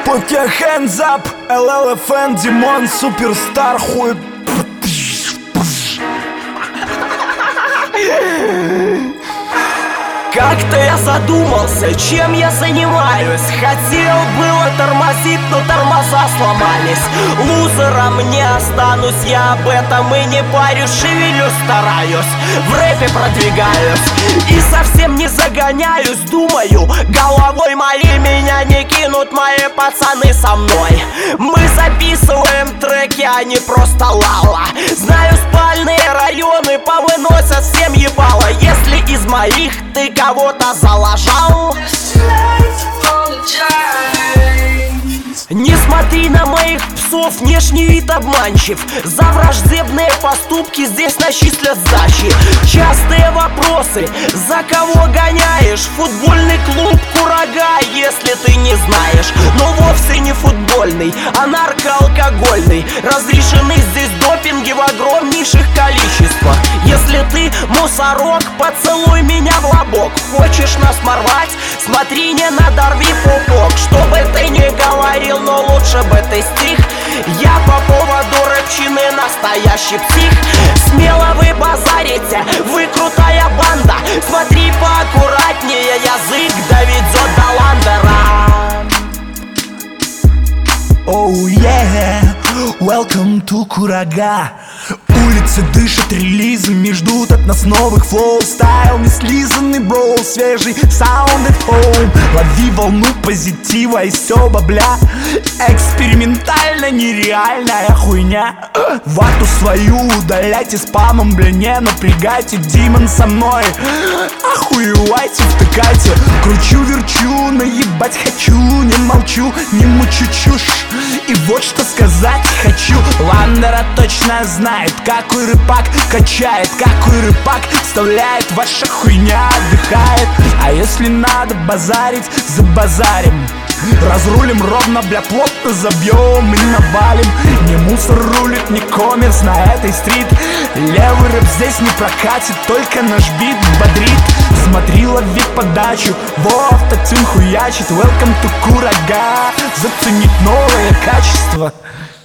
Put your hands up, LLFN, Димон, суперстар, хуй. Как-то я задумался, чем я занимаюсь. Хотел было тормозить, но тормоза сломались. Лузером не останусь, я об этом и не парюсь. Шевелюсь, стараюсь, в рэпе продвигаюсь и совсем не загоняюсь. Думаю, головой моей меня не кинут мои пацаны со мной. Мы записываем треки, а не просто лала. Знаю, спальные районы повыносят всем ебало. Если из моих ты кого-то залажал, не смотри на моих псов, внешний вид обманчив. За враждебные поступки здесь начислят сдачи. Частые вопросы: за кого гоняешь? Футбольный клуб Курага, если ты не знаешь. Но вовсе не футбольный, а наркоалкогольный. Разрешены здесь допинги в огромнейших количествах. Если ты мусорок, поцелуй меня в лобок. Хочешь нас порвать? Смотри, не надорви пупок. Что бы ты ни говорил, но лучше бы ты стих. Я по поводу рэпчины настоящий псих. Смело вы базарите, вы крутая банда. Смотри поаккуратнее, язык доведет до ландера. Oh yeah, welcome to Курага. Улицы дышат релизами, ждут от нас новых флоу. Стайл не слизанный, бро, свежий саунд at home. Лови волну позитива и все бабля. Экспериментально нереальная хуйня. Вату свою удаляйте спамом, бля, не напрягайте. Димон со мной, охуевайте, втыкайте. Кручу-верчу, наебать хочу. Не молчу, не мучу чушь. И вот что сказать хочу. Ландера точно знает, какой рыбак качает, какой рыбак вставляет. Ваша хуйня отдыхает. А если надо базарить, забазарим. Разрулим ровно, бля, плотно забьем и навалим. Не мусор рулит, не коммерс на этой стрит. Левый рэп здесь не прокатит, только наш бит бодрит. Смотри, лови подачу, во, автотюн хуячит. Welcome to Курага, заценить новое качество.